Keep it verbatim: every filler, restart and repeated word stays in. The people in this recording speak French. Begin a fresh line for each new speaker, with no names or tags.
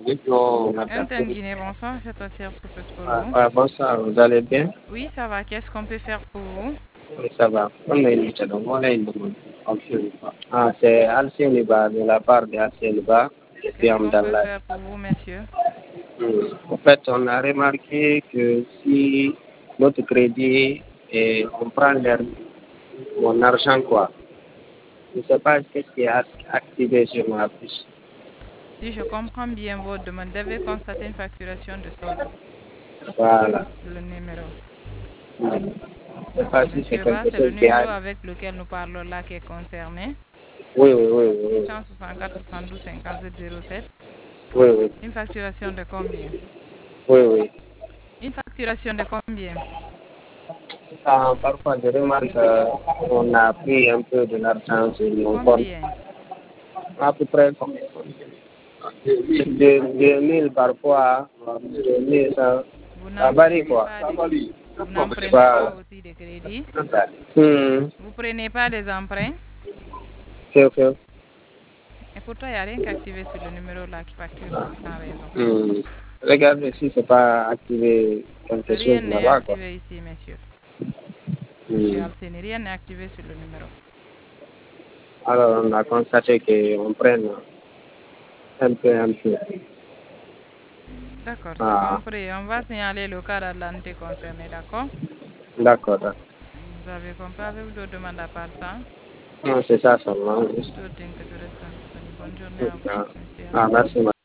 Antoine Guinée, bonsoir, c'est toi service que peut pour
Ah,
vous.
ah, bonsoir, vous allez bien?
Oui, ça va, qu'est-ce qu'on peut faire pour vous?
Oui, ça va. On est Richard, donc on est une demande. Ah, c'est Alcien Liba, de la part de Alcien Liba, et puis
Qu'est-ce qu'on peut
Amdallah.
faire pour vous, monsieur?
Hmm. En fait, on a remarqué que si notre crédit, et on prend leur, mon argent, quoi, je ne sais pas qu'est-ce qui est ac- activé sur ma fiche.
Si je comprends bien votre demande, devez constater une facturation de solde
Voilà.
sur le numéro.
Hmm. Je ne sais pas si c'est
Monsieur Ba,
quelque
c'est le
chose qui
numéro
a...
avec lequel nous parlons là qui est concerné.
Oui, oui, oui, oui.
six cent soixante-quatre soixante-douze cinquante-sept zéro sept.
Oui, oui,
Une facturation de combien?
oui, oui.
Une facturation de combien?
Ah, parfois, je remarque qu'on a pris un peu de l'argent sur mon compte.
Combien?
À peu près comme deux deux mille parfois, deux mille, ça,
Vous
ça varie
n'empruntez
quoi.
pas de... Vous n'empruntez pas
Voilà.
aussi de crédit?
Hmm.
Vous prenez pas des emprunts?
Ok, ok.
Et pourtant, il n'y a rien qu'activé sur le numéro là qui facture sans raison.
Hmm. Regardez si c'est pas activé quelque
Rien
chose
n'est
là-bas quoi.
activé ici, monsieur. Monsieur
Hmm.
Alceni, rien n'est activé sur le numéro.
Alors on a constaté qu'on prenne un peu, un peu.
D'accord, c'est
Ah,
compris. On va signaler le cas d'Atlante concerné, d'accord?
d'accord, d'accord.
Vous avez compris, avez-vous d'autres demandes à part ça?
Non, c'est ça seulement.
D'autres que tu restes disponible. Bonne journée à vous,
Ah,
monsieur
ah,
Alceni.
merci.